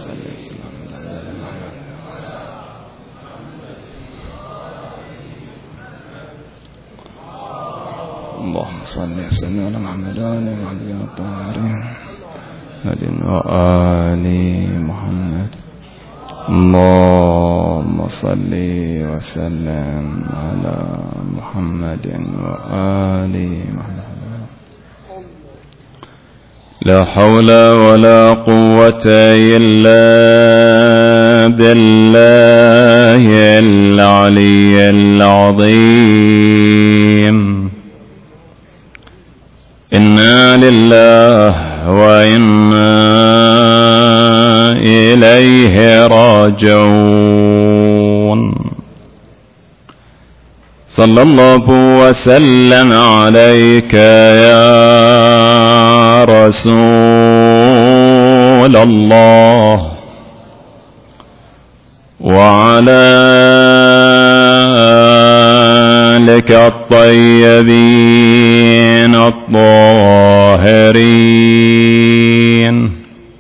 اللهم صل وسلم على محمد وعلى الطاهرين وآل محمد. اللهم صل وسلم على محمد وآل محمد. لا حول ولا قوة إلا بالله العلي العظيم. إنا لله وإنا إليه راجعون. صلى الله وسلم عليك يا رسول الله وعلى آلك الطيبين الطاهرين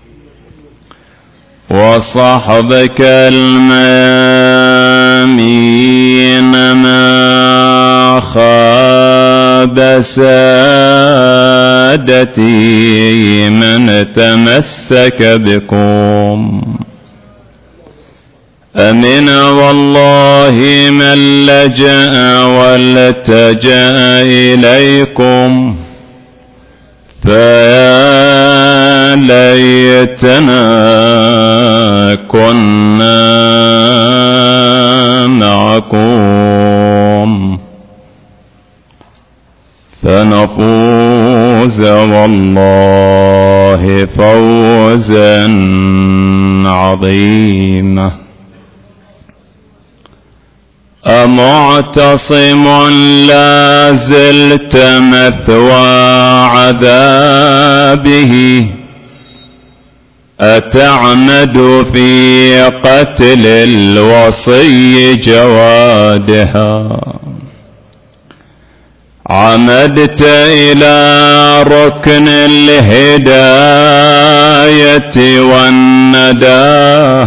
وصحبك الميامين ما خاب سادتي من تمسك بكم. أمن والله من لجأ والتجأ إليكم، فيا ليتنا كنا معكم فنفوز والله فوزا عظيما. أمعتصم لا زلت مثوى عذابه، أتعمد في قتل الوصي جوادها. عمدت إلى ركن الهداية والنداه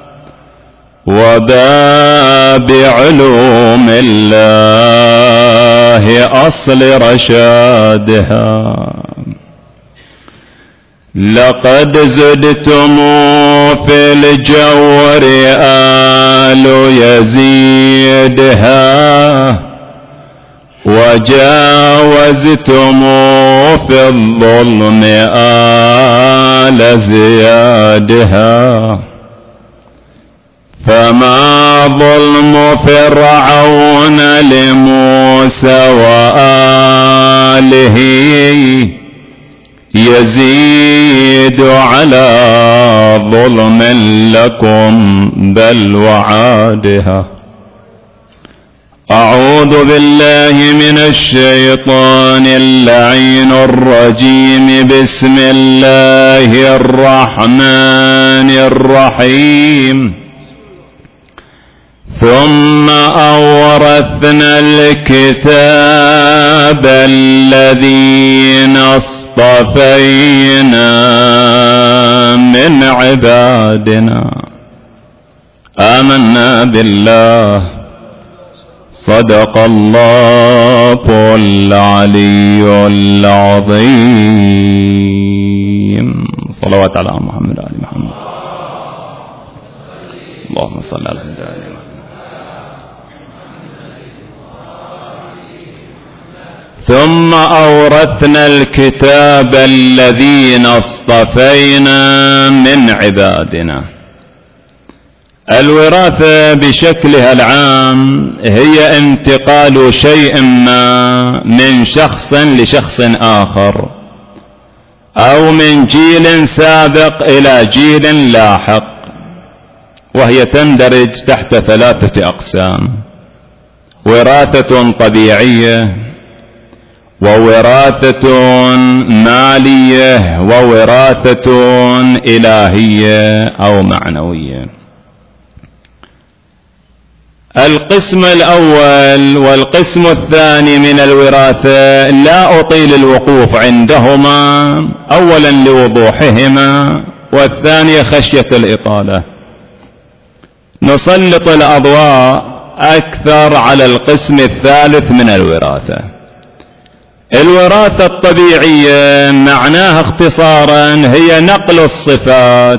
وباب علوم الله أصل رشادها. لقد زدتم في الجور آل يزيدها، وجاوزتم في الظلم آل زيادها. فما ظلم فرعون لموسى وآله يزيد على ظلم لكم بل وعادها. أعوذ بالله من الشيطان اللعين الرجيم. بسم الله الرحمن الرحيم. ثم أورثنا الكتاب الذين اصطفينا من عبادنا. آمنا بالله. صدق الله العلي العظيم. صلوات على محمد وعلى محمد. اللهم صل على محمد. ثم أورثنا الكتاب الذين اصطفينا من عبادنا. الوراثة بشكلها العام هي انتقال شيء ما من شخص لشخص آخر، أو من جيل سابق إلى جيل لاحق، وهي تندرج تحت 3 أقسام: وراثة طبيعية، ووراثة مالية، ووراثة إلهية أو معنوية. القسم الأول والقسم الثاني من الوراثة لا أطيل الوقوف عندهما، أولا لوضوحهما، والثانية خشية الإطالة. نسلط الأضواء أكثر على القسم الثالث من الوراثة. الوراثة الطبيعية معناها اختصارا هي نقل الصفات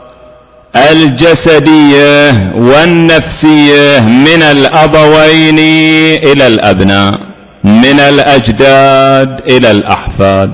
الجسدية والنفسية من الأبوين إلى الأبناء، من الأجداد إلى الأحفاد.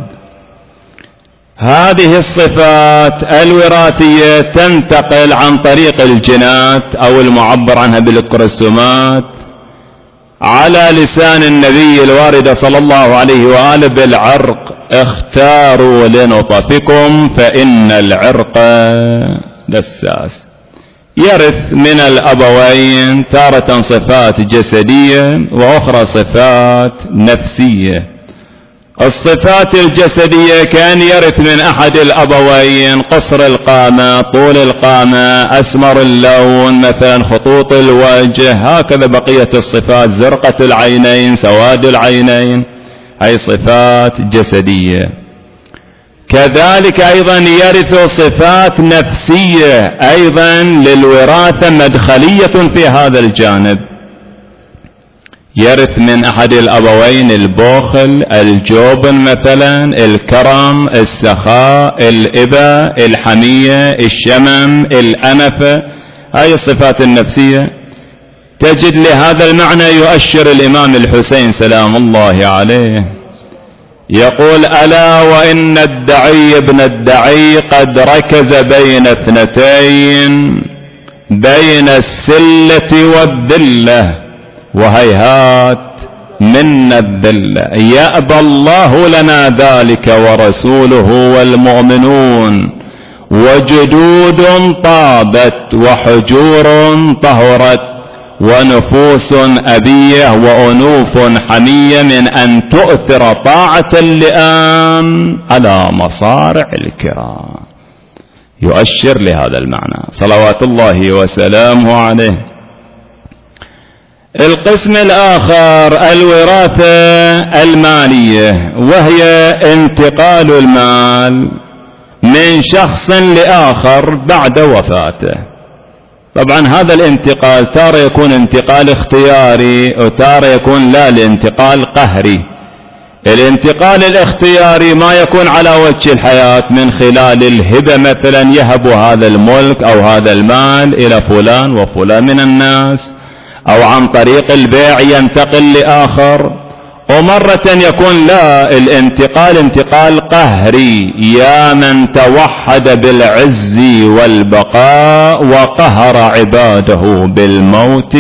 هذه الصفات الوراثية تنتقل عن طريق الجينات أو المعبر عنها بالكروموسومات على لسان النبي الوارد صلى الله عليه وآله بالعرق: اختاروا لنطفكم فإن العرق دساس. يرث من الأبوين تارة صفات جسدية وأخرى صفات نفسية. الصفات الجسدية كان يرث من أحد الأبوين قصر القامة، طول القامة، أسمر اللون، مثلا خطوط الوجه، هكذا بقية الصفات، زرقة العينين، سواد العينين، هي صفات جسدية. كذلك أيضا يرث صفات نفسية أيضا للوراثة مدخلية في هذا الجانب. يرث من أحد الأبوين البخل، الجبن مثلا، الكرم، السخاء، الإبة، الحمية، الشمم، الأنفة، هاي الصفات النفسية. تجد لهذا المعنى يؤشر الإمام الحسين سلام الله عليه، يقول: ألا وإن الدعي ابن الدعي قد ركز بين اثنتين، بين السلة والذلة، وهيهات منا الذلة، يأبى الله لنا ذلك ورسوله والمؤمنون، وجدود طابت وحجور طهرت ونفوس أبية وأنوف حمية من أن تؤثر طاعة اللئام على مصارع الكرام. يؤشر لهذا المعنى صلوات الله وسلامه عليه. القسم الآخر الوراثة المالية، وهي انتقال المال من شخص لآخر بعد وفاته. طبعا هذا الانتقال تارة يكون انتقال اختياري وتارة يكون لا، الانتقال قهري. الانتقال الاختياري ما يكون على وجه الحياة من خلال الهبة، مثلا يهب هذا الملك أو هذا المال إلى فلان وفلان من الناس، أو عن طريق البيع ينتقل لآخر. ومرة يكون لا، الانتقال انتقال قهري، يا من توحد بالعز والبقاء وقهر عباده بالموت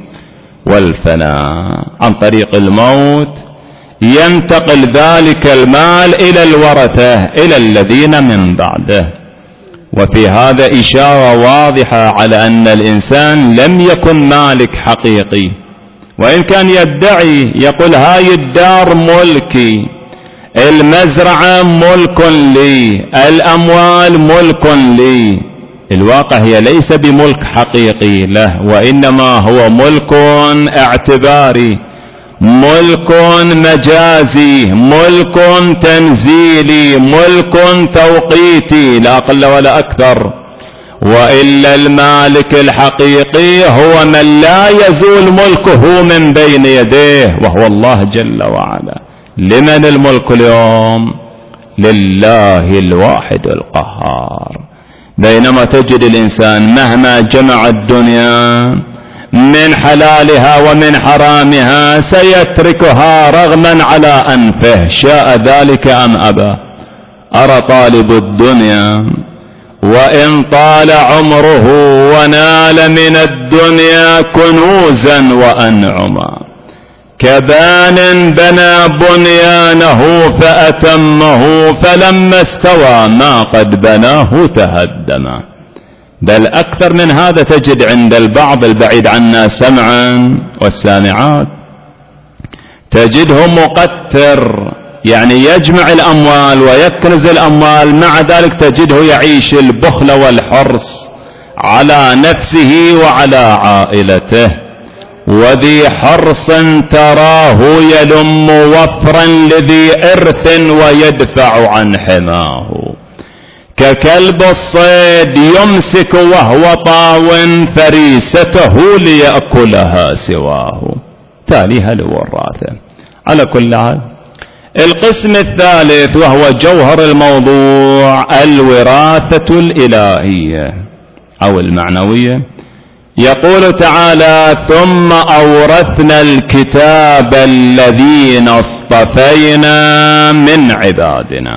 والفناء. عن طريق الموت ينتقل ذلك المال إلى الورثة، إلى الذين من بعده. وفي هذا إشارة واضحة على أن الإنسان لم يكن مالك حقيقي، وإن كان يدعي يقول: هاي الدار ملكي، المزرعة ملك لي، الأموال ملك لي. الواقع هي ليس بملك حقيقي له، وإنما هو ملك اعتباري، ملك مجازي، ملك تنزيلي، ملك توقيتي، لا أقل ولا أكثر. وإلا المالك الحقيقي هو من لا يزول ملكه من بين يديه، وهو الله جل وعلا. لمن الملك اليوم؟ لله الواحد القهار. بينما تجد الإنسان مهما جمع الدنيا من حلالها ومن حرامها سيتركها رغما على أنفه، شاء ذلك أم أبى. أرى طالب الدنيا وإن طال عمره ونال من الدنيا كنوزا وأنعما، كبان بنى بنيانه فأتمه، فلما استوى ما قد بناه تهدما. بل أكثر من هذا تجد عند البعض البعيد عنا سمعا والسامعات، تجده مقتر، يعني يجمع الأموال ويكنز الأموال، مع ذلك تجده يعيش البخل والحرص على نفسه وعلى عائلته. وذي حرص تراه يلم وفرا لذي إرث ويدفع عن حماه. ككلب الصيد يمسك وهو طاو فريسته ليأكلها سواه، تاليها الوراثة. على كل حال القسم الثالث وهو جوهر الموضوع الوراثة الإلهية أو المعنوية. يقول تعالى: ثم أورثنا الكتاب الذين اصطفينا من عبادنا.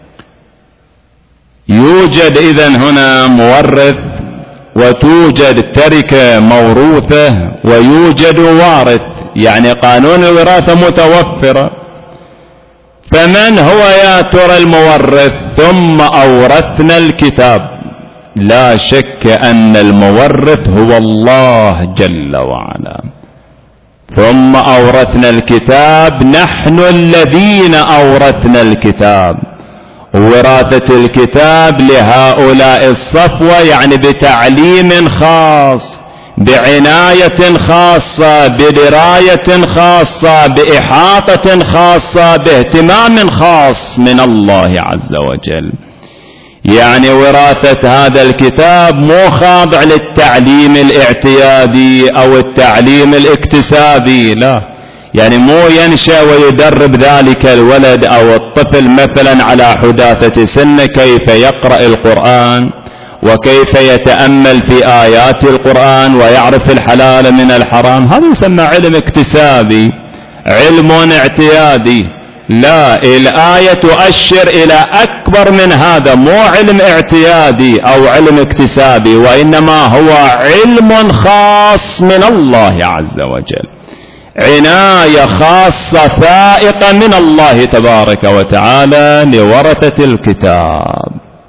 يوجد إذن هنا مورث، وتوجد تركة موروثة، ويوجد وارث، يعني قانون الوراثة متوفرة. فمن هو يا ترى المورث؟ ثم أورثنا الكتاب. لا شك أن المورث هو الله جل وعلا. ثم أورثنا الكتاب، نحن الذين أورثنا الكتاب. وراثة الكتاب لهؤلاء الصفوة يعني بتعليم خاص، بعناية خاصة، بدراية خاصة، بإحاطة خاصة، باهتمام خاص من الله عز وجل. يعني وراثة هذا الكتاب مو خاضع للتعليم الاعتيادي أو التعليم الاكتسابي، لا، يعني مو ينشأ ويدرب ذلك الولد أو الطفل مثلا على حداثة سن كيف يقرأ القرآن وكيف يتأمل في آيات القرآن ويعرف الحلال من الحرام. هذا يسمى علم اكتسابي، علم اعتيادي. لا، الآية تؤشر إلى أكبر من هذا، مو علم اعتيادي أو علم اكتسابي، وإنما هو علم خاص من الله عز وجل، عناية خاصة فائقة من الله تبارك وتعالى لورثة الكتاب.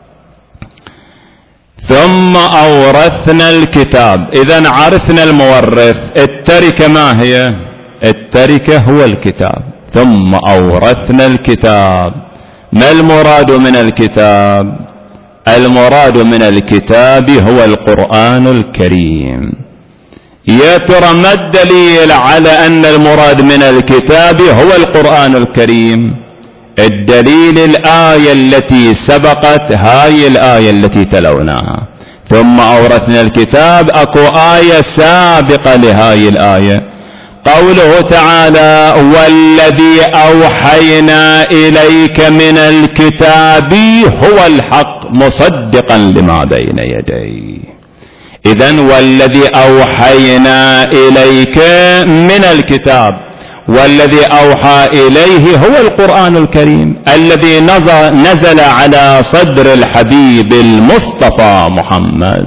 ثم أورثنا الكتاب. إذن عرفنا المورث. التركة ما هي؟ التركة هو الكتاب. ثم أورثنا الكتاب. ما المراد من الكتاب؟ المراد من الكتاب هو القرآن الكريم. يا ترى ما الدليل على أن المراد من الكتاب هو القرآن الكريم؟ الدليل الآية التي سبقت، هاي الآية التي تلوناها. ثم أورثنا الكتاب، أكو آية سابقة لهاي الآية، قوله تعالى: والذي أوحينا إليك من الكتاب هو الحق مصدقا لما بين يديه. إذن والذي أوحينا إليك من الكتاب، والذي أوحى إليه هو القرآن الكريم الذي نزل على صدر الحبيب المصطفى محمد.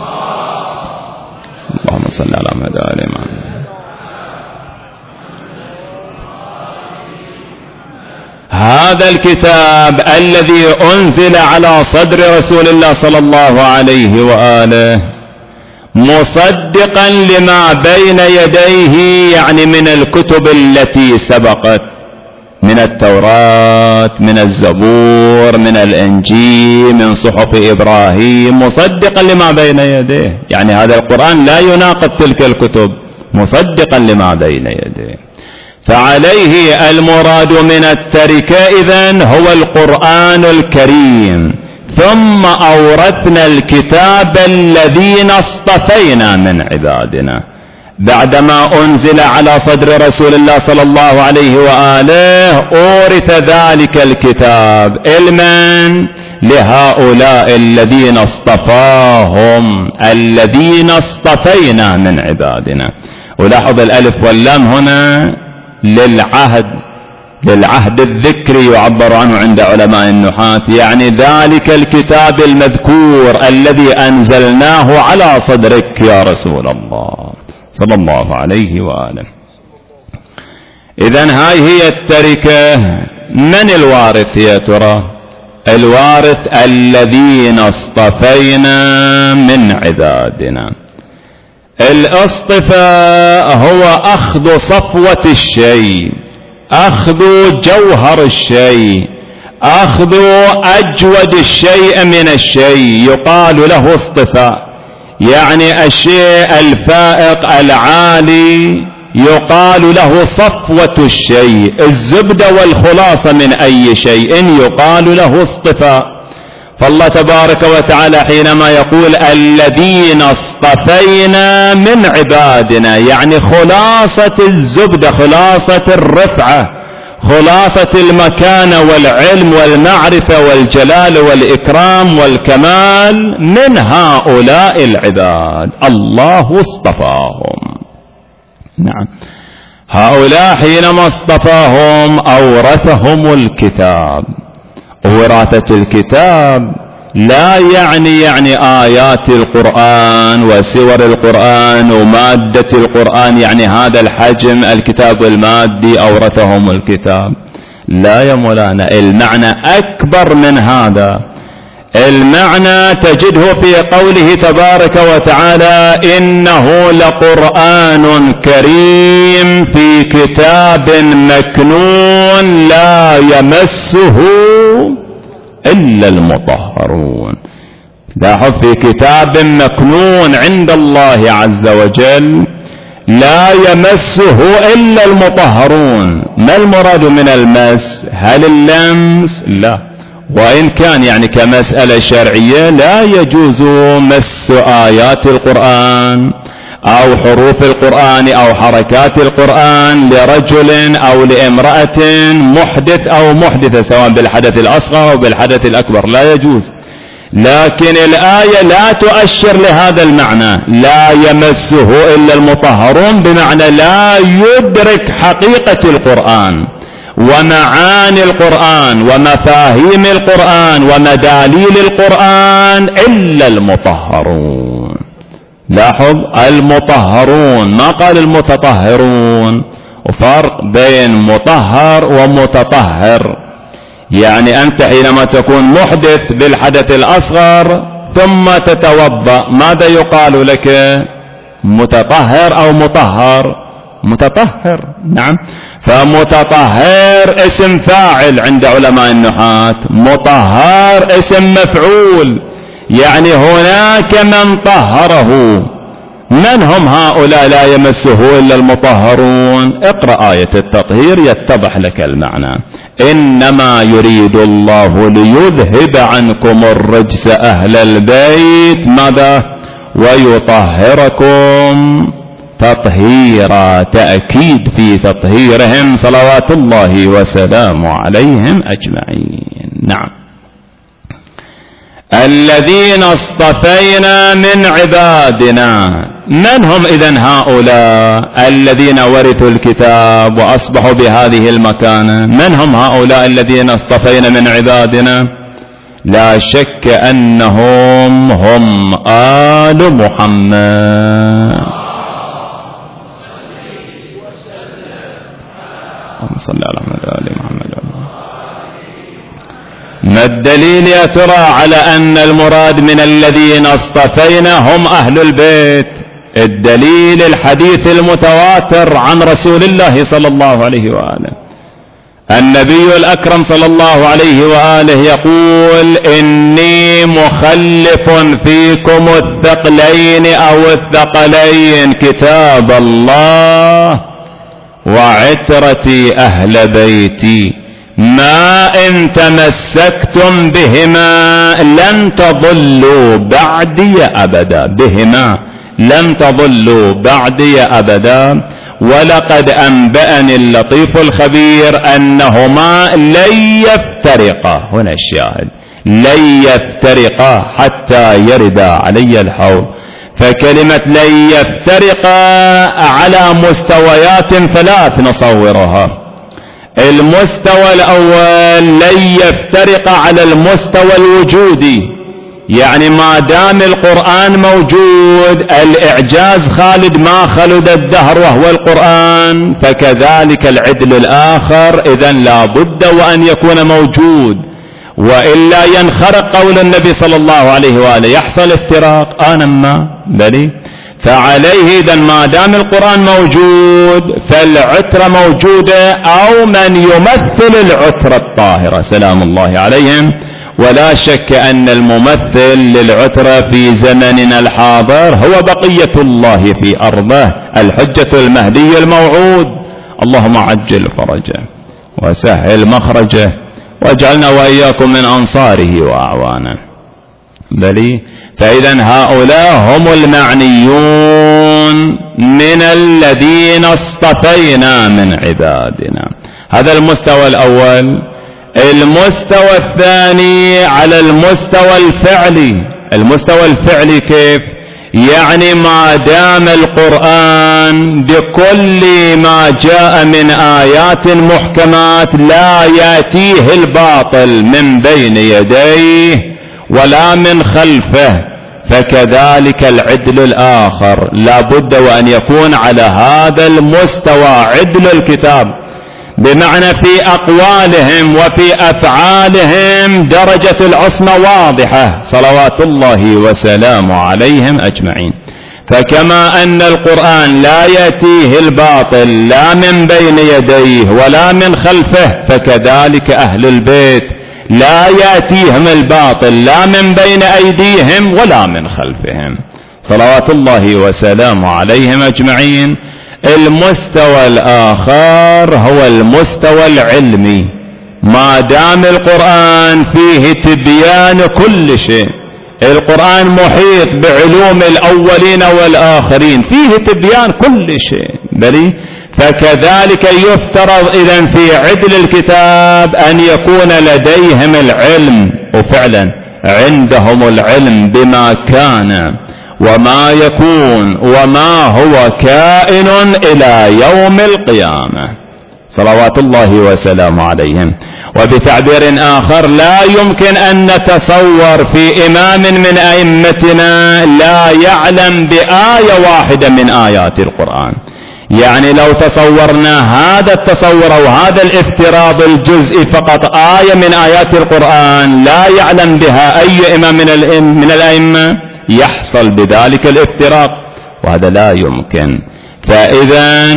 اللهم صل على محمد وعلى آل محمد. هذا الكتاب الذي أنزل على صدر رسول الله صلى الله عليه وآله مصدقا لما بين يديه، يعني من الكتب التي سبقت، من التوراة، من الزبور، من الإنجيل، من صحف إبراهيم، مصدقا لما بين يديه. يعني هذا القرآن لا يناقض تلك الكتب، مصدقا لما بين يديه. فعليه المراد من التركة إذن هو القرآن الكريم. ثم أورثنا الكتاب الذين اصطفينا من عبادنا. بعدما أنزل على صدر رسول الله صلى الله عليه وآله أورث ذلك الكتاب علما لهؤلاء الذين اصطفاهم، الذين اصطفينا من عبادنا. ولاحظ الألف واللام هنا للعهد الذكري يعبر عنه عند علماء النحاة، يعني ذلك الكتاب المذكور الذي أنزلناه على صدرك يا رسول الله صلى الله عليه وآله. إذن هاي هي التركة. من الوارث يا ترى؟ الوارث الذين اصطفينا من عبادنا. الاصطفاء هو أخذ صفوة الشيء، أخذ جوهر الشيء، أخذ أجود الشيء من الشيء، يقال له اصطفاء. يعني الشيء الفائق العالي يقال له صفوة الشيء، الزبدة والخلاصة من أي شيء يقال له اصطفاء. فالله تبارك وتعالى حينما يقول الذين اصطفينا من عبادنا، يعني خلاصة الزبدة، خلاصة الرفعة، خلاصة المكانة والعلم والمعرفة والجلال والإكرام والكمال من هؤلاء العباد، الله اصطفاهم. نعم، هؤلاء حينما اصطفاهم أورثهم الكتاب. وراثة الكتاب لا يعني آيات القرآن وسور القرآن ومادة القرآن، يعني هذا الحجم الكتاب المادي أورثهم الكتاب. لا يا مولانا، المعنى أكبر من هذا. المعنى تجده في قوله تبارك وتعالى إنه لقرآن كريم في كتاب مكنون لا يمسه إلا المطهرون. لاحظ، في كتاب مكنون عند الله عز وجل لا يمسه إلا المطهرون. ما المراد من المس؟ هل اللمس؟ لا، وإن كان يعني كمسألة شرعية لا يجوز مس آيات القرآن أو حروف القرآن أو حركات القرآن لرجل أو لامرأة محدث أو محدثة، سواء بالحدث الأصغر أو بالحدث الأكبر، لا يجوز. لكن الآية لا تؤشر لهذا المعنى، لا يمسه إلا المطهرون، بمعنى لا يدرك حقيقة القرآن ومعاني القرآن ومفاهيم القرآن ومداليل القرآن إلا المطهرون. لاحظ، المطهرون، ما قال المتطهرون. وفرق بين مطهر ومتطهر. يعني أنت حينما تكون محدث بالحدث الأصغر ثم تتوضأ، ماذا يقال لك؟ متطهر أو مطهر؟ متطهر. نعم، فمتطهر اسم فاعل عند علماء النحاة، مطهر اسم مفعول، يعني هناك من طهره. من هم هؤلاء لا يمسه إلا المطهرون؟ اقرأ آية التطهير يتضح لك المعنى. إنما يريد الله ليذهب عنكم الرجس أهل البيت، ماذا؟ ويطهركم تطهيرا، تأكيد في تطهيرهم صلوات الله وسلامه عليهم أجمعين. نعم، الذين اصطفينا من عبادنا. من هم إذن هؤلاء الذين ورثوا الكتاب وأصبحوا بهذه المكانة؟ من هم هؤلاء الذين اصطفينا من عبادنا؟ لا شك أنهم هم آل محمد. صلى الله عليه محمد. ما الدليل يا ترى على أن المراد من الذين اصطفينا هم أهل البيت؟ الدليل الحديث المتواتر عن رسول الله صلى الله عليه وآله. النبي الأكرم صلى الله عليه وآله يقول إني مخلف فيكم الثقلين أو الثقلين، كتاب الله وعترتي أهل بيتي، ما إن تمسكتم بهما لن تضلوا بعدي أبدا. بهما لن تضلوا بعدي أبدا. ولقد أنبأني اللطيف الخبير أنهما لن يفترقا، هنا الشاهد، لن يفترقا حتى يرد علي الحوض. فكلمة لن يفترقا على مستويات ثلاث نصورها. المستوى الأول لن يفترق على المستوى الوجودي، يعني ما دام القرآن موجود، الإعجاز خالد ما خلد الدهر وهو القرآن، فكذلك العدل الآخر إذن لا بد وأن يكون موجود، وإلا ينخرق قول النبي صلى الله عليه وآله، يحصل افتراق آنما بلي. فعليه إذن ما دام القرآن موجود فالعترة موجودة، أو من يمثل العترة الطاهرة سلام الله عليهم. ولا شك أن الممثل للعترة في زمننا الحاضر هو بقية الله في أرضه، الحجة المهدي الموعود. اللهم عجل فرجه وسهل مخرجه واجعلنا وإياكم من أنصاره وأعوانه. بلي فإذا هؤلاء هم المعنيون من الذين اصطفينا من عبادنا. هذا المستوى الأول. المستوى الثاني على المستوى الفعلي. المستوى الفعلي كيف؟ يعني ما دام القرآن بكل ما جاء من آيات محكمات لا يأتيه الباطل من بين يديه ولا من خلفه، فكذلك العدل الآخر لا بد وأن يكون على هذا المستوى عدل الكتاب، بمعنى في أقوالهم وفي أفعالهم درجة العصمة واضحة صلوات الله وسلامه عليهم أجمعين. فكما أن القرآن لا يأتيه الباطل لا من بين يديه ولا من خلفه، فكذلك أهل البيت لا يأتيهم الباطل لا من بين أيديهم ولا من خلفهم صلوات الله وسلامه عليهم أجمعين. المستوى الآخر هو المستوى العلمي. ما دام القرآن فيه تبيان كل شيء، القرآن محيط بعلوم الأولين والآخرين، فيه تبيان كل شيء، بلي فكذلك يفترض إذن في عدل الكتاب أن يكون لديهم العلم، وفعلا عندهم العلم بما كان وما يكون وما هو كائن إلى يوم القيامة صلوات الله وسلامه عليهم. وبتعبير آخر لا يمكن أن نتصور في إمام من أئمتنا لا يعلم بآية واحدة من آيات القرآن. يعني لو تصورنا هذا التصور أو هذا الافتراض الجزئي فقط آية من آيات القرآن لا يعلم بها أي إمام من الأئمة يحصل بذلك الافتراق، وهذا لا يمكن. فإذا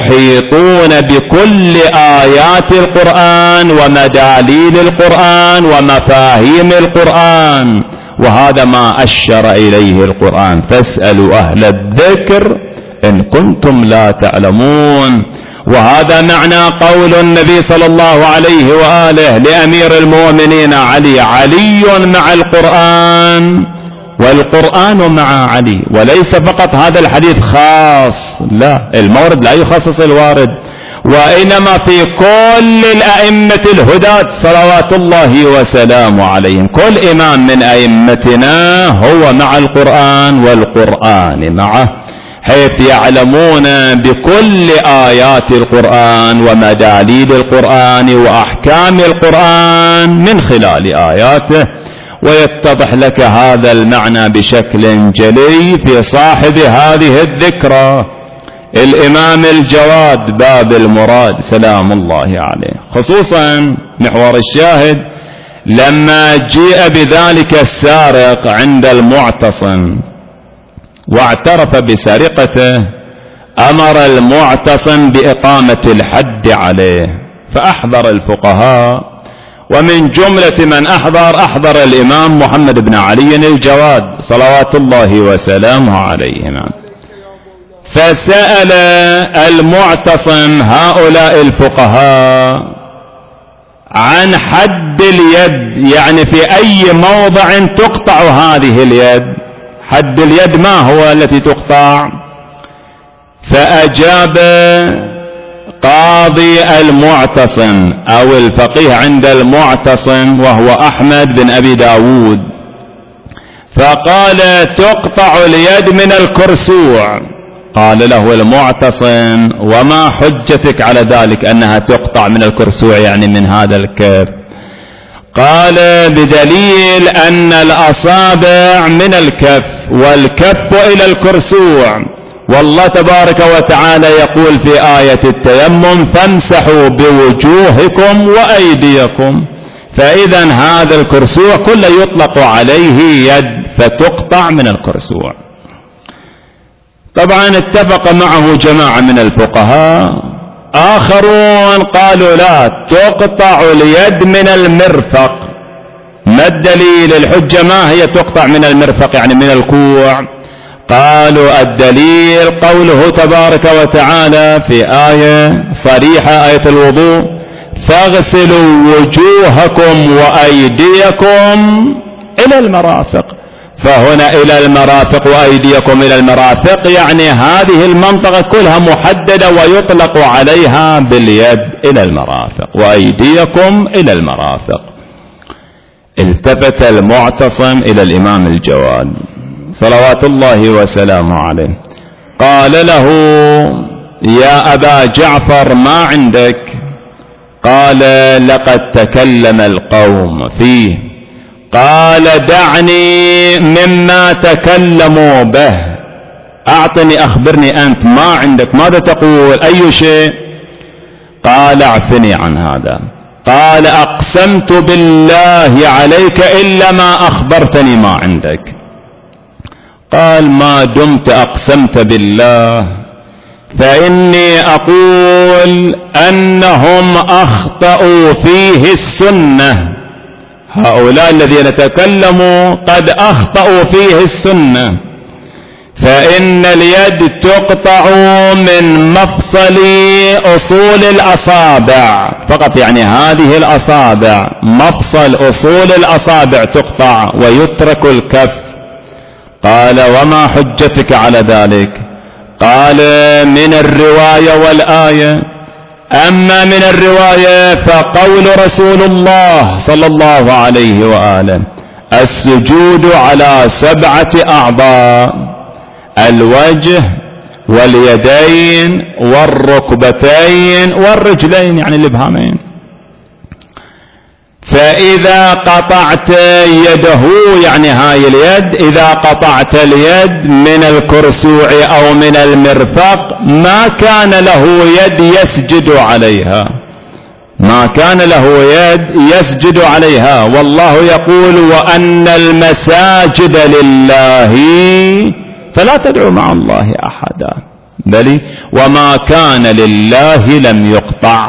محيطون بكل آيات القرآن ومداليل القرآن ومفاهيم القرآن، وهذا ما أشر إليه القرآن: فاسألوا أهل الذكر إن كنتم لا تعلمون. وهذا معنى قول النبي صلى الله عليه وآله لأمير المؤمنين علي: علي مع القرآن والقرآن مع علي. وليس فقط هذا الحديث خاص، لا، المورد لا يخصص الوارد، وإنما في كل الأئمة الهداة صلوات الله وسلامه عليهم. كل إمام من أئمتنا هو مع القرآن والقرآن معه، حيث يعلمون بكل آيات القرآن ومداليل القرآن وأحكام القرآن من خلال آياته. ويتضح لك هذا المعنى بشكل جلي في صاحب هذه الذكرى الإمام الجواد باب المراد سلام الله عليه. خصوصا محور الشاهد لما جيء بذلك السارق عند المعتصم واعترف بسرقته، أمر المعتصم بإقامة الحد عليه، فأحضر الفقهاء، ومن جملة من أحضر الإمام محمد بن علي الجواد صلوات الله وسلامه عليهما. فسأل المعتصم هؤلاء الفقهاء عن حد اليد، يعني في أي موضع تقطع هذه اليد، حد اليد ما هو التي تقطع؟ فأجاب قاضي المعتصم أو الفقيه عند المعتصم وهو أحمد بن أبي داود، فقال: تقطع اليد من الكرسوع. قال له المعتصم: وما حجتك على ذلك أنها تقطع من الكرسوع، يعني من هذا الكف؟ قال: بدليل أن الأصابع من الكف والكف إلى الكرسوع، والله تبارك وتعالى يقول في آية التيمم: فامسحوا بوجوهكم وأيديكم. فإذا هذا الكرسوع كله يطلق عليه يد، فتقطع من الكرسوع. طبعا اتفق معه جماعة من الفقهاء، آخرون قالوا: لا، تقطع اليد من المرفق. ما الدليل؟ الحجة ما هي تقطع من المرفق يعني من الكوع؟ قالوا: الدليل قوله تبارك وتعالى في آية صريحة، آية الوضوء: فاغسلوا وجوهكم وأيديكم إلى المرافق. فهنا إلى المرافق وأيديكم إلى المرافق، يعني هذه المنطقة كلها محددة ويطلق عليها باليد إلى المرافق، وأيديكم إلى المرافق. التفت المعتصم إلى الإمام الجواد صلوات الله وسلامه عليه، قال له: يا أبا جعفر ما عندك؟ قال: لقد تكلم القوم فيه. قال: دعني مما تكلموا به، أعطني أخبرني أنت ما عندك، ماذا تقول، أي شيء؟ قال: اعفني عن هذا. قال: أقسمت بالله عليك إلا ما أخبرتني ما عندك. قال: ما دمت أقسمت بالله فإني أقول أنهم أخطأوا فيه السنة، هؤلاء الذين تكلموا قد أخطأوا فيه السنة، فإن اليد تقطع من مفصل أصول الأصابع فقط، يعني هذه الأصابع مفصل أصول الأصابع تقطع ويترك الكف. قال: وما حجتك على ذلك؟ قال: من الرواية والآية. أما من الرواية فقول رسول الله صلى الله عليه وآله: السجود على 7 أعضاء: الوجه واليدين والركبتين والرجلين، يعني الإبهامين. فإذا قطعت يده، يعني هاي اليد، إذا قطعت اليد من الكرسوع أو من المرفق ما كان له يد يسجد عليها، ما كان له يد يسجد عليها. والله يقول: وأن المساجد لله فلا تدعوا مع الله أحدا، بل وما كان لله لم يقطع.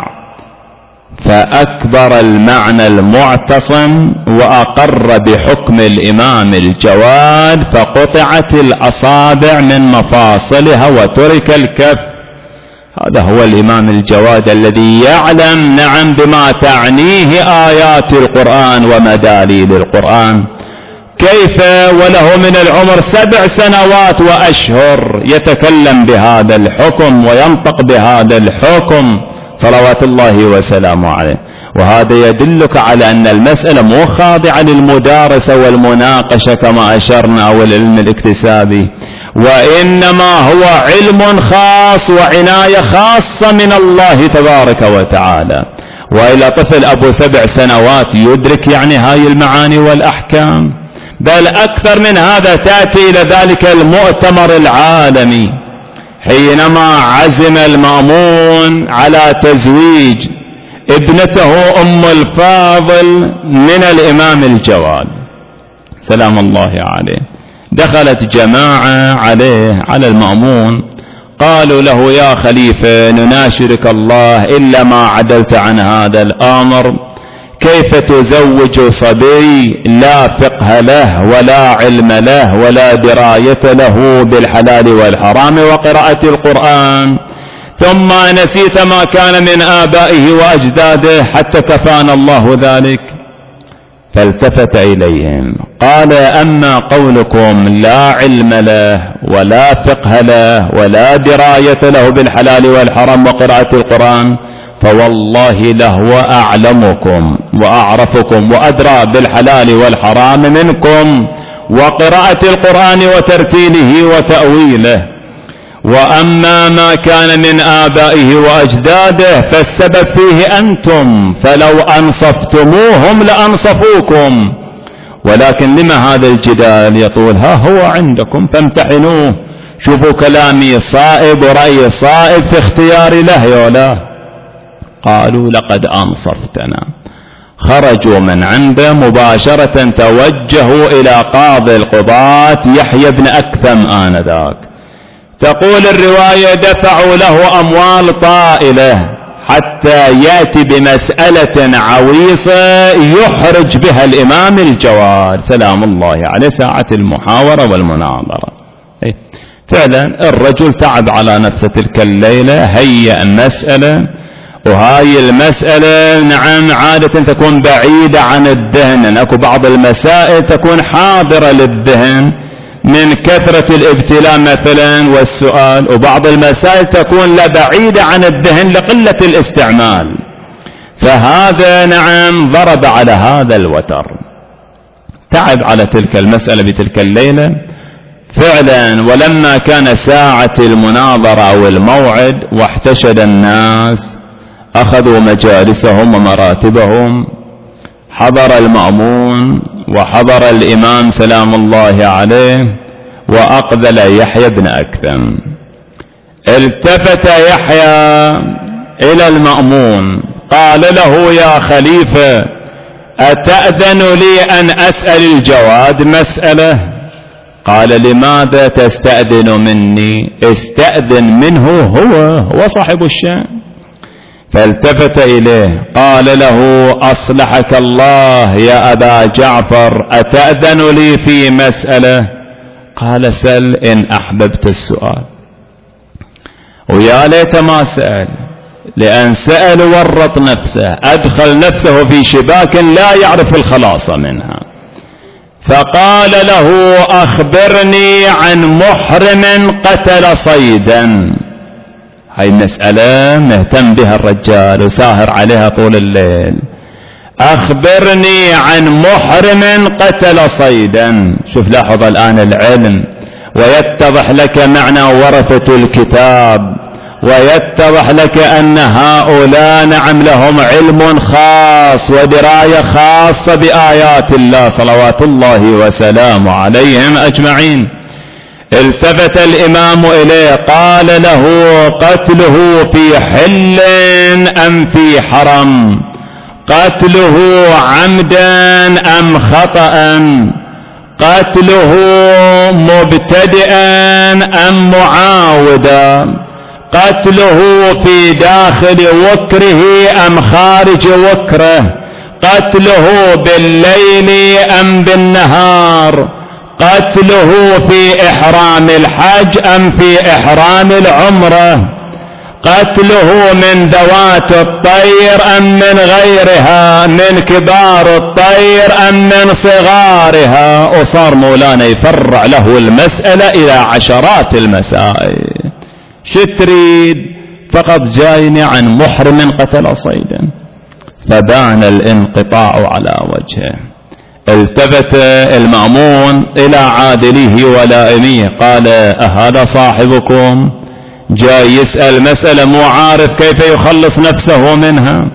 فأكبر المعنى المعتصم وأقر بحكم الإمام الجواد، فقطعت الأصابع من مفاصلها وترك الكف. هذا هو الإمام الجواد الذي يعلم نعم بما تعنيه آيات القرآن ومداليل القرآن. كيف وله من العمر 7 سنوات وأشهر يتكلم بهذا الحكم وينطق بهذا الحكم صلوات الله وسلامه عليه. وهذا يدلك على أن المسألة مو خاضعة للمدارسة والمناقشة كما أشرنا أو العلم الاكتسابي، وإنما هو علم خاص وعناية خاصة من الله تبارك وتعالى. وإلى طفل أبو 7 سنوات يدرك يعني هاي المعاني والأحكام، بل أكثر من هذا. تأتي إلى ذلك المؤتمر العالمي حينما عزم المأمون على تزويج ابنته أم الفاضل من الإمام الجواد سلام الله عليه. دخلت جماعة عليه على المأمون، قالوا له: يا خليفة نناشدك الله إلا ما عدلت عن هذا الأمر، كيف تزوج صبي لا فقه له ولا علم له ولا دراية له بالحلال والحرام وقراءة القرآن، ثم نسيت ما كان من آبائه وأجداده حتى كفانا الله ذلك؟ فالتفت إليهم قال: أما قولكم لا علم له ولا فقه له ولا دراية له بالحلال والحرام وقراءة القرآن، فوالله لهو أعلمكم وأعرفكم وأدرى بالحلال والحرام منكم وقراءة القرآن وترتيله وتأويله. وأما ما كان من آبائه وأجداده فالسبب فيه أنتم، فلو أنصفتموهم لأنصفوكم، ولكن لما هذا الجدال يطول؟ ها هو عندكم فامتحنوه، شوفوا كلامي صائب ورأي صائب في اختياري له يولا. قالوا: لقد أنصفتنا. خرجوا من عنده مباشرة، توجهوا إلى قاضي القضاة يحيى بن أكثم آنذاك. تقول الرواية: دفعوا له أموال طائلة حتى يأتي بمسألة عويصة يحرج بها الإمام الجواد سلام الله عليه ساعة المحاورة والمناظرة. فعلا الرجل تعب على نفسه تلك الليلة، هيأ مسألة وهاي المسألة نعم عادة تكون بعيدة عن الذهن، اكو بعض المسائل تكون حاضرة للذهن من كثرة الابتلاء مثلا والسؤال، وبعض المسائل تكون لا بعيدة عن الذهن لقلة الاستعمال. فهذا نعم ضرب على هذا الوتر، تعب على تلك المسألة بتلك الليلة فعلا. ولما كان ساعة المناظرة أو الموعد واحتشد الناس أخذوا مجالسهم ومراتبهم، حضر المأمون وحضر الإمام سلام الله عليه، وأقبل يحيى بن أكثم. التفت يحيى إلى المأمون قال له: يا خليفة، أتأذن لي أن أسأل الجواد مسألة؟ قال: لماذا تستأذن مني؟ استأذن منه، هو صاحب الشأن. فالتفت إليه قال له: أصلحك الله يا أبا جعفر، أتأذن لي في مسألة؟ قال: سل إن أحببت السؤال. ويا ليت ما سأل، لأن سأل ورط نفسه، أدخل نفسه في شباك لا يعرف الخلاص منها. فقال له: أخبرني عن محرم قتل صيدا. هاي مسألة مهتم بها الرجال وساهر عليها طول الليل. أخبرني عن محرم قتل صيدا. شوف لاحظ الآن العلم، ويتضح لك معنى ورثة الكتاب، ويتضح لك أن هؤلاء نعم لهم علم خاص ودراية خاصة بآيات الله صلوات الله وسلامه عليهم أجمعين. التفت الإمام إليه قال له: قتله في حل أم في حرم؟ قتله عمدا أم خطأ؟ قتله مبتدئا أم معاودا؟ قتله في داخل وكره أم خارج وكره؟ قتله بالليل أم بالنهار؟ قتله في إحرام الحج أم في إحرام العمرة؟ قتله من ذوات الطير أم من غيرها، من كبار الطير أم من صغارها؟ وصار مولانا يفرع له المسألة إلى عشرات المسائل. شو تريد؟ فقط جايني عن محرم قتل صيدا. فبان الانقطاع على وجهه. التفت المأمون إلى عادله ولائميه قال: أهذا صاحبكم جاي يسأل مسألة مو عارف كيف يخلص نفسه منها؟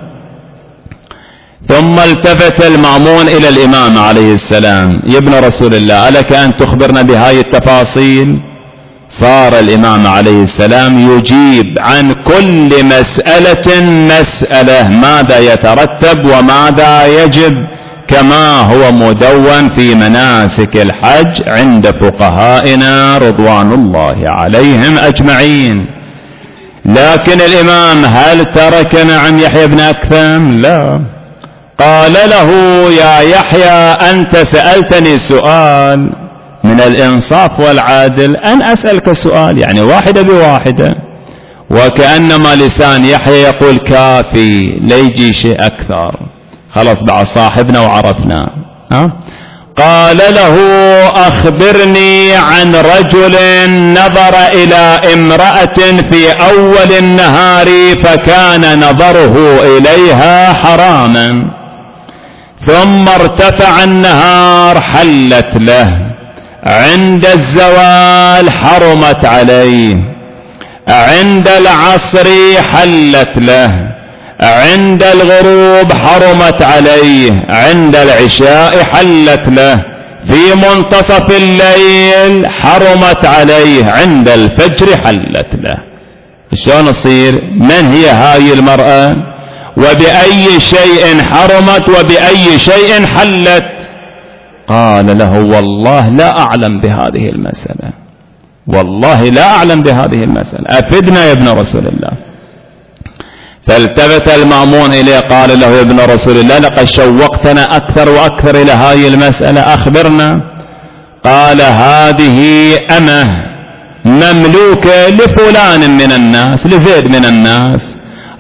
ثم التفت المأمون إلى الإمام عليه السلام: يا ابن رسول الله، ألك أن تخبرنا بهاي التفاصيل؟ صار الإمام عليه السلام يجيب عن كل مسألة مسألة، ماذا يترتب وماذا يجب، كما هو مدون في مناسك الحج عند فقهائنا رضوان الله عليهم أجمعين. لكن الإمام هل ترك نعم يحيى بن أكثم؟ لا. قال له: يا يحيى، أنت سألتني سؤال، من الإنصاف والعادل أن أسألك سؤال، يعني واحدة بواحدة. وكأنما لسان يحيى يقول: كافي، لا يجي شيء أكثر، خلص بعد صاحبنا وعرفنا. قال له: أخبرني عن رجل نظر إلى امرأة في أول النهار فكان نظره إليها حراما، ثم ارتفع النهار حلت له، عند الزوال حرمت عليه، عند العصر حلت له، عند الغروب حرمت عليه، عند العشاء حلت له، في منتصف الليل حرمت عليه، عند الفجر حلت له. شلون يصير؟ من هي هاي المرأة؟ وبأي شيء حرمت وبأي شيء حلت؟ قال له: والله لا أعلم بهذه المسألة، والله لا أعلم بهذه المسألة، أفدنا يا ابن رسول الله. فالتفت المأمون إليه قال له: يا ابن رسول الله، لقد شوقتنا أكثر وأكثر إلى هذه المسألة، أخبرنا. قال: هذه أمة مملوكة لفلان من الناس، لزيد من الناس،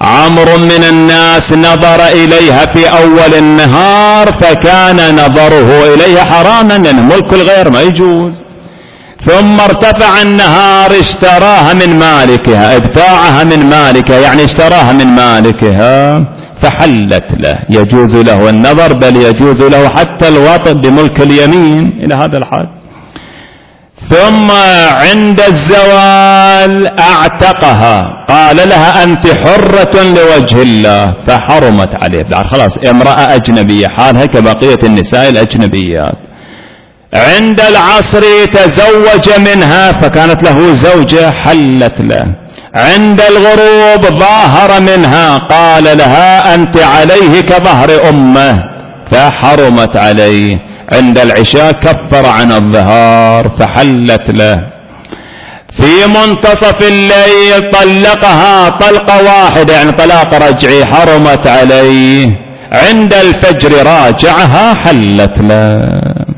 عمرو من الناس نظر إليها في أول النهار فكان نظره إليها حراما لأنه ملك الغير ما يجوز، ثم ارتفع النهار اشتراها من مالكها، ابتاعها من مالكها يعني اشتراها من مالكها فحلت له، يجوز له النظر بل يجوز له حتى الوطء بملك اليمين إلى هذا الحد. ثم عند الزوال اعتقها، قال لها أنت حرة لوجه الله، فحرمت عليه. خلاص امرأة أجنبية حالها كبقية النساء الأجنبيات. عند العصر تزوج منها فكانت له زوجة حلت له. عند الغروب ظاهر منها قال لها أنت عليه كظهر أمه فحرمت عليه. عند العشاء كفر عن الظهار فحلت له. في منتصف الليل طلقها طلقة واحدة يعني طلاق رجعي حرمت عليه. عند الفجر راجعها حلت له.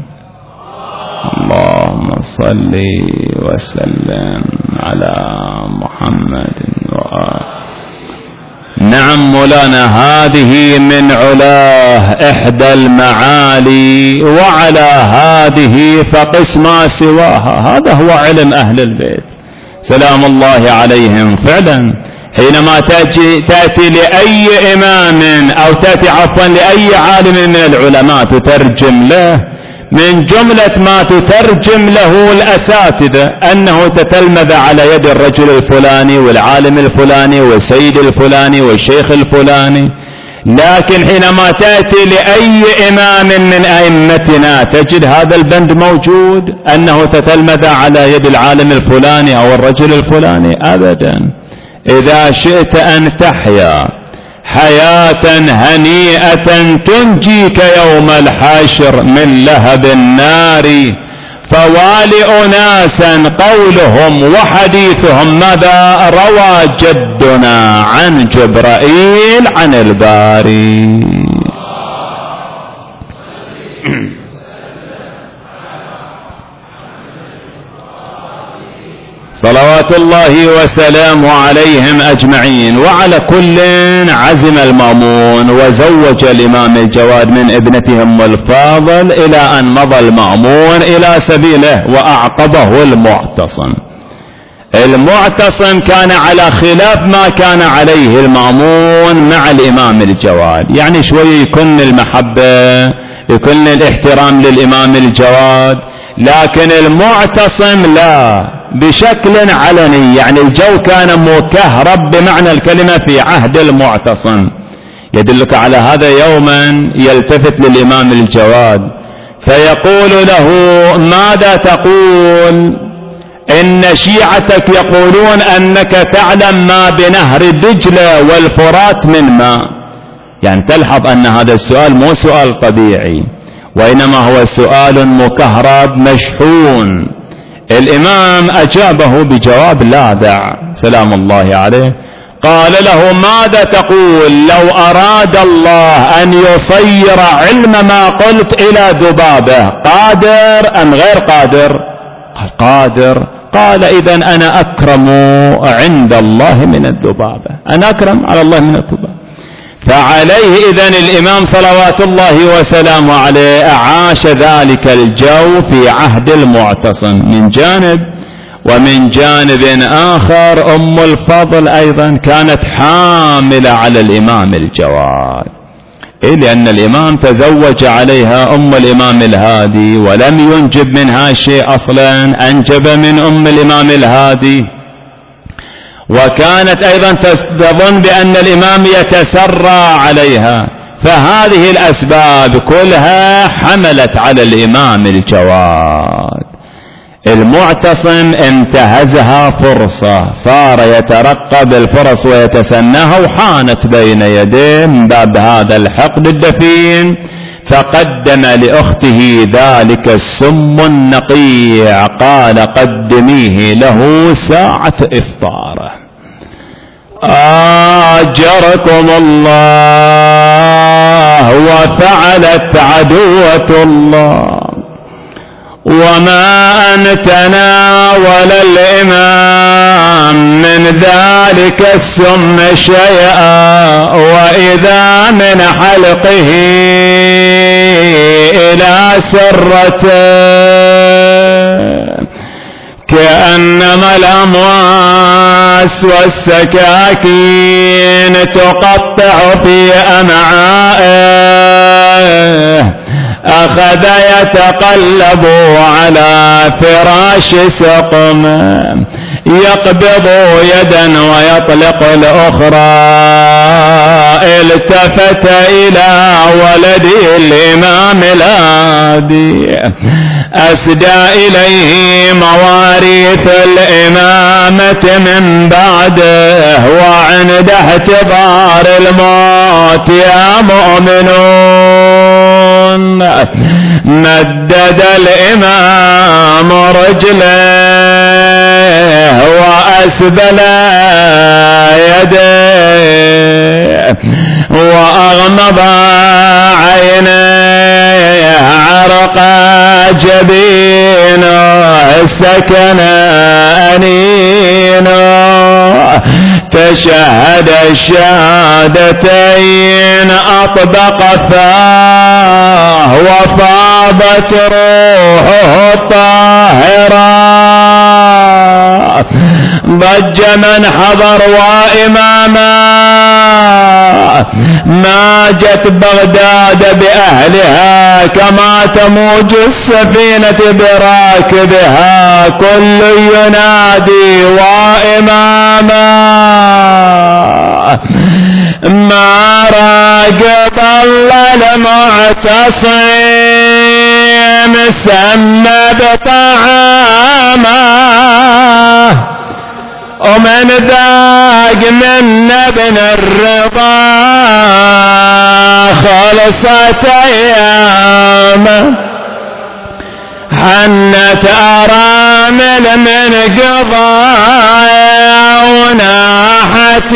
اللهم صل وسلم على محمد وآله. نعم مولانا، هذه من علاه إحدى المعالي، وعلى هذه فقس ما سواها. هذا هو علم أهل البيت سلام الله عليهم. فعلا حينما تأتي لأي إمام أو تأتي عفوا لأي عالم من العلماء تترجم له، من جملة ما تترجم له الأساتذة أنه تتلمذ على يد الرجل الفلاني والعالم الفلاني والسيد الفلاني والشيخ الفلاني. لكن حينما تأتي لأي إمام من أئمتنا تجد هذا البند موجود أنه تتلمذ على يد العالم الفلاني أو الرجل الفلاني أبدا. إذا شئت أن تحيا حياة هنيئة تنجيك يوم الحشر من لهب النار فوالئ ناسا قولهم وحديثهم ماذا روى جدنا عن جبرائيل عن الباري. صلوات الله وسلامه عليهم أجمعين. وعلى كل عزم المأمون وزوج الإمام الجواد من ابنته أم الفاضل إلى أن مضى المأمون إلى سبيله وأعقبه المعتصم. المعتصم كان على خلاف ما كان عليه المأمون مع الإمام الجواد، يعني شوي يكون المحبة يكون الاحترام للإمام الجواد، لكن المعتصم لا بشكل علني، يعني الجو كان مكهرب بمعنى الكلمة في عهد المعتصم. يدلك على هذا يوما يلتفت للإمام الجواد فيقول له ماذا تقول؟ إن شيعتك يقولون أنك تعلم ما بنهر دجلة والفرات من ماء. يعني تلحظ أن هذا السؤال مو سؤال طبيعي وإنما هو سؤال مكهرب مشحون. الإمام أجابه بجواب لاذع سلام الله عليه، قال له ماذا تقول لو أراد الله أن يصير علم ما قلت إلى ذبابة، قادر أم غير قادر؟ قال قادر. قال إذن أنا أكرم عند الله من الذبابة، أنا أكرم على الله من الذبابة. فعليه إذن الإمام صلوات الله وسلامه عليه أعاش ذلك الجو في عهد المعتصم من جانب، ومن جانب آخر أم الفضل أيضا كانت حاملة على الإمام الجواد، لأن الإمام تزوج عليها أم الإمام الهادي ولم ينجب منها شيء أصلا، أنجب من أم الإمام الهادي. وكانت أيضا تظن بأن الإمام يتسرى عليها، فهذه الأسباب كلها حملت على الإمام الجواد. المعتصم انتهزها فرصة، صار يترقب الفرص ويتسناها، وحانت بين يديه من باب هذا الحقد الدفين، فقدم لأخته ذلك السم النقيع، قال قدميه له ساعة إفطاره. آجركم الله وفعلت عدوة الله وما أن تناول الإمام من ذلك السم شيئا، وإذا من حلقه إلى سرته كأنما الأمواس والسكاكين تقطع في أمعائه، أخذ يتقلب على فراش سقم، يقبض يدا ويطلق الأخرى. التفت إلى ولدي الإمام الهادي، أسدى إليه مواريث الإمامة من بعده، وعند احتضار الموت يا مؤمنون مدد الإمام رجله وأسبل يديه وأغمض عينيه، عرق جبينه، سكن أنينه، تشهد الشهادتين، أطبق فاه وفاضت روحه الطاهرة. ضج من حضر وإماما، ماجت بغداد بأهلها كما تموج السفينة براكبها، كل ينادي وإماما. ما راقب الله المعتصم سمى بطعامه، ومن ذاق من ابن الرضا خلصت أيامه. حنت أرامل من قضايا وناحت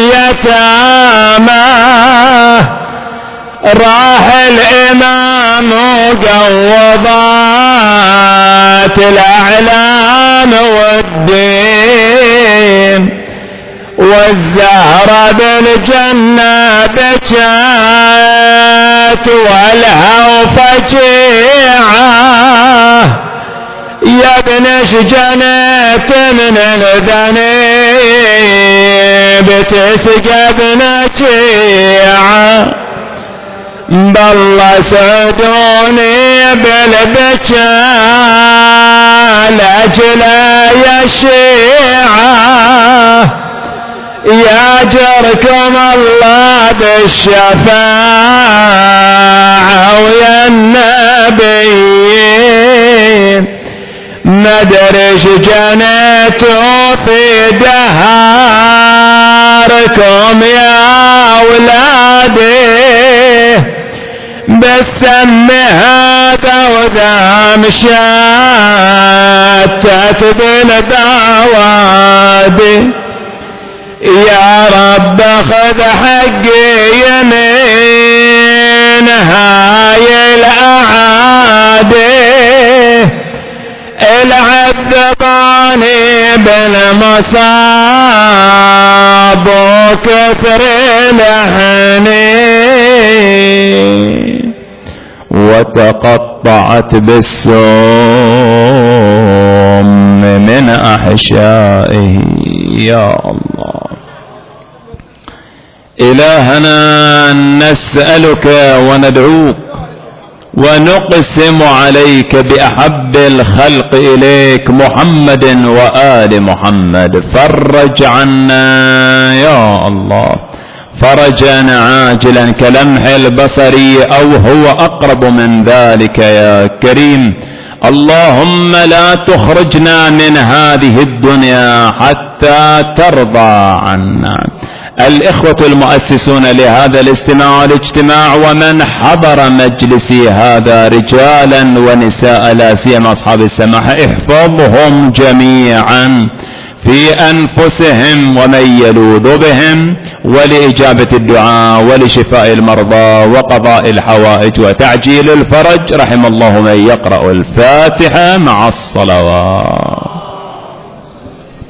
يتامه، راح الإمام وقوضات الأعلام والدين، والزهرة بالجنة بكت والهوى فجيعة. يا ابن شجنت من الذنب تسقى بنجيعة، بالله سعدوني بالبكاء لأجل يا شيعة، ياجركم الله بالشفاعة ويا النبيين. مدرج جنيتوا في دهاركم يا أولادي، بالسم هذا وذا مشاتت بالبوادي. يا رب خذ حقي يمين هاي الأعادي، العذباني بالمصاب وكثر الحنين، وتقطعت بالسم من أحشائه. يا الله إلهنا نسألك وندعوك ونقسم عليك بأحب الخلق إليك محمد وآل محمد، فرج عنا يا الله فرجا عاجلا كلمح البصر أو هو أقرب من ذلك يا كريم. اللهم لا تخرجنا من هذه الدنيا حتى ترضى عنا. الإخوة المؤسسون لهذا الاجتماع والاجتماع ومن حضر مجلسي هذا رجالا ونساء لا سيما أصحاب السماحة، احفظهم جميعا في أنفسهم ومن يلوذ بهم، ولإجابة الدعاء ولشفاء المرضى وقضاء الحوائج وتعجيل الفرج. رحم الله من يقرأ الفاتحة مع الصلوات.